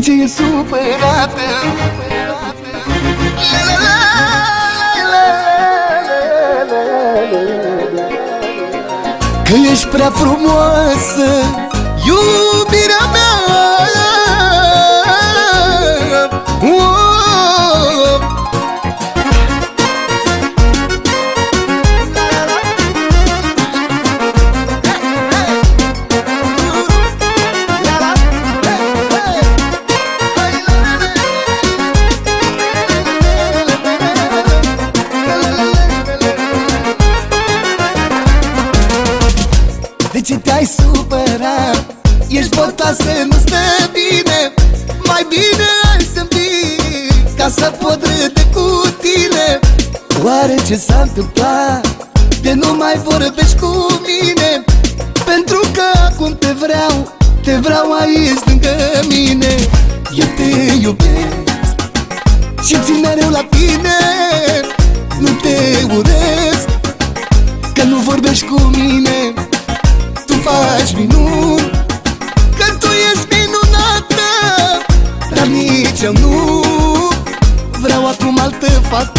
ce e supărată? Că ești prea frumoasă, iubirea mea. De ce te-ai supărat? Ești bătoasă, nu stă bine. Mai bine hai să-mi vii, ca să pot râde cu tine. Oare ce s-a întâmplat? De nu mai vorbești cu mine? Pentru că acum te vreau aici lângă mine. Eu te iubesc și țin mereu la tine. Nu te urăsc, că nu vorbești cu mine. Tu faci minuni, că tu ești minunată, dar nici eu nu vreau acum altă fată.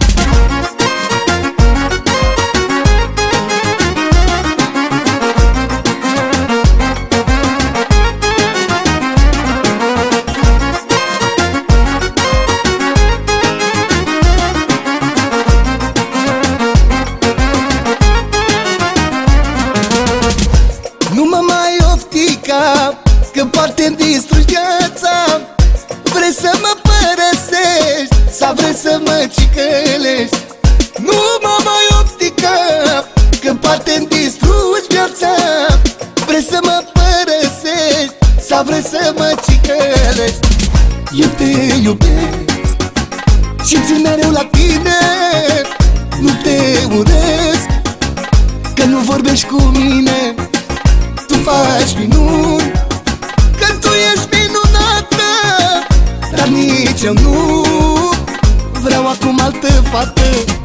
Nu mă mai oftica, că poate-mi distrugi viața. Vrei să mă părăsești sau vrei să mă cicălești? Nu mă mai oftica, că poate-mi distrugi viața. Vrei să mă părăsești sau vrei să mă cicălești? Eu te iubesc și țin mereu la tine. Nu te urăsc, că nu vorbești cu mine. Tu faci minuni, că tu ești minunată, dar nici eu nu vreau acum altă fată.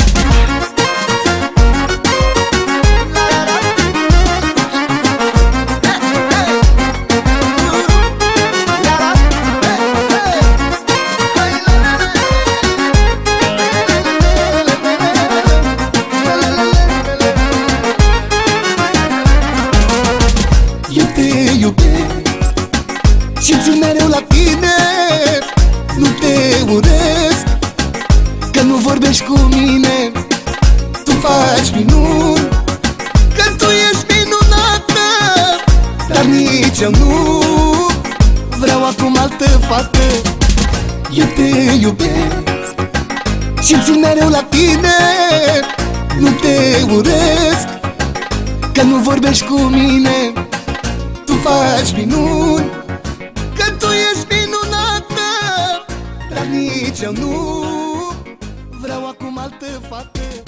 Eu te iubesc și țin mereu la tine. Nu te urăsc, că nu vorbești cu mine. Tu faci minuni, că tu ești minunată, dar nici eu nu vreau acum altă fată. Eu te iubesc și țin mereu la tine. Nu te urăsc, că nu vorbești cu mine. Tu faci minuni, că tu ești minunată, dar nici eu nu vreau acum altă fată.